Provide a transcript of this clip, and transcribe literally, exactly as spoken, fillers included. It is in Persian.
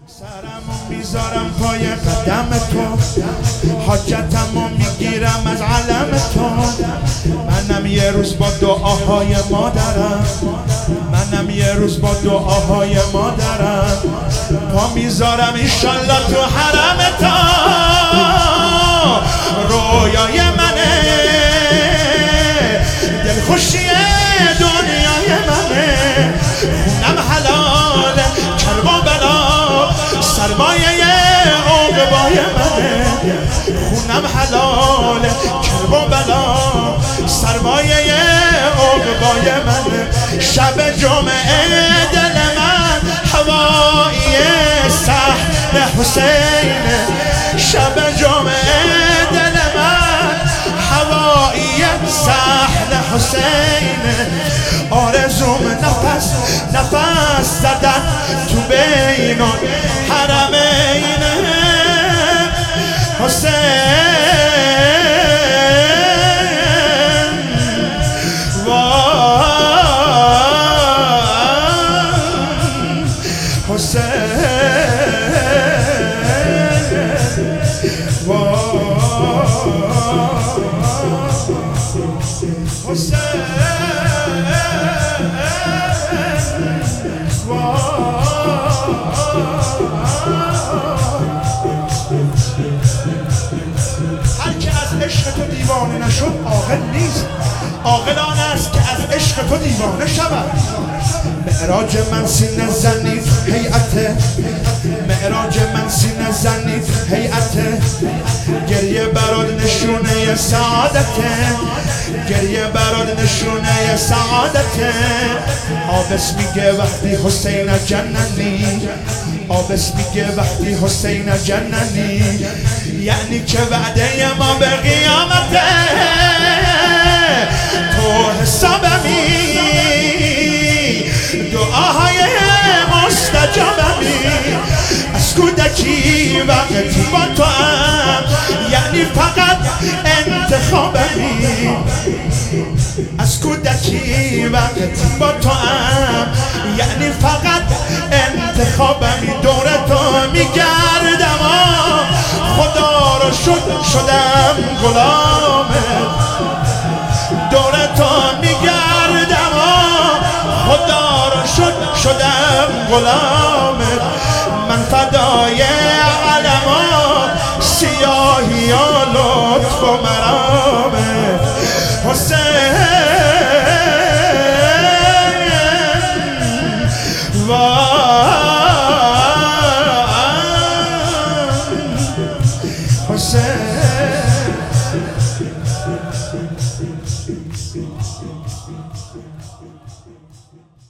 سرمو میذارم پای قدم تو، حاجتمو میگیرم از علم تو. منم یه روز با دعاهای مادرم، منم یه روز با دعاهای مادرم پا میذارم انشالله تو حرم تو. رویای منه، دلخوشی دنیای منه، خونم حلال کرب و بلا، سرمایه عقبای منه. خونم حلال کرب و بلا، سرمایه عقبای منه. شب جمعه دل من هوایی صحن حسین، شب جمعه دل من هوایی صحن حسین. آرزوم نفس نفس زدن تو بین حرمین حسین. حسین حسین هر که از عشق تو دیوانه نشد عاقل نیست، عاقلان است که از عشق تو دیوانه شود. معراج من سینه زنید هیئت، معراج من سینه زنید هیئت. گریه برات نشونه سعادته، گریه برات نشونه سعادته. آبس میگه وقتی حسین جننی، آبس میگه وقتی حسین جننی، یعنی که وعده ما به قیامته. تو حسابمی، دعاهای مستجابمی، از کودکی وقتی با تو هم، یعنی فقط انتخابمی. از کودکی وقتی با تو هم، یعنی فقط انتخابمی. دور تو میگردم خدا رو شد شدم غلامت، دور تو میگردم خدا رو شد شدم غلامت. من فدای علما سیاهی و لطف و مرامت. حسین حسین